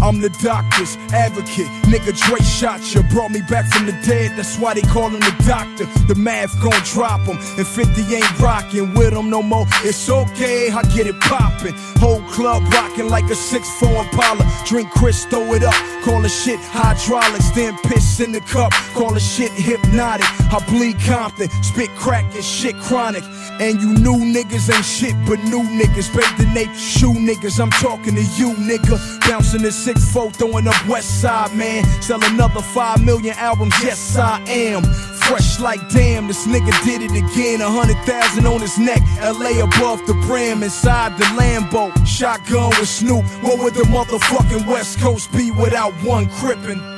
I'm the doctor's advocate. Nigga, Dre shot ya, brought me back from the dead. That's why they call him the doctor. The math gon' drop him, and 50 ain't rockin' with him no more. It's okay, I get it poppin'. Whole club rockin' like a 6'4" Impala. Drink Chris, throw it up, call the shit hydraulics. Then piss in the cup, call the shit hypnotic. I bleed Compton, spit crack and shit chronic. And you new niggas ain't shit but new niggas. Bathe the nape, shoe niggas, I'm talking to you, nigga. Bouncing the 6'4", throwing up West Side, man. Sell another 5 million albums, yes I am. Fresh like damn, this nigga did it again. 100,000 on his neck, LA above the brim. Inside the Lambo, shotgun with Snoop. What would the motherfucking West Coast be without one crippin'?